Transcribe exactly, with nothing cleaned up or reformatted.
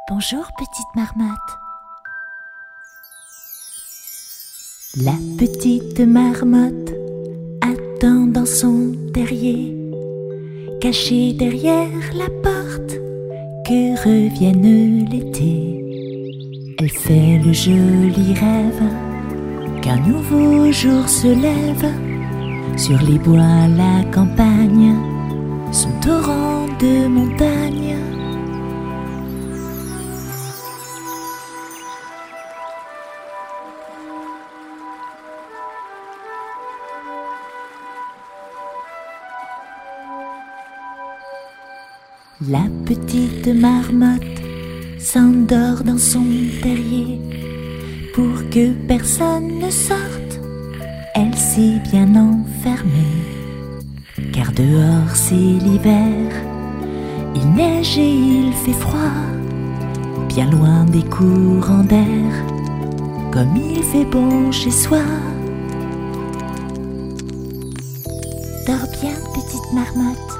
Bonjour petite marmotte. La petite marmotte attend dans son terrier, cachée derrière la porte, que revienne l'été. Elle fait le joli rêve qu'un nouveau jour se lève sur les bois, la campagne, son torrent de montagne. La petite marmotte s'endort dans son terrier pour que personne ne sorte. Elle s'est bien enfermée, car dehors c'est l'hiver. Il neige et il fait froid, bien loin des courants d'air, comme il fait bon chez soi. Dors bien, petite marmotte.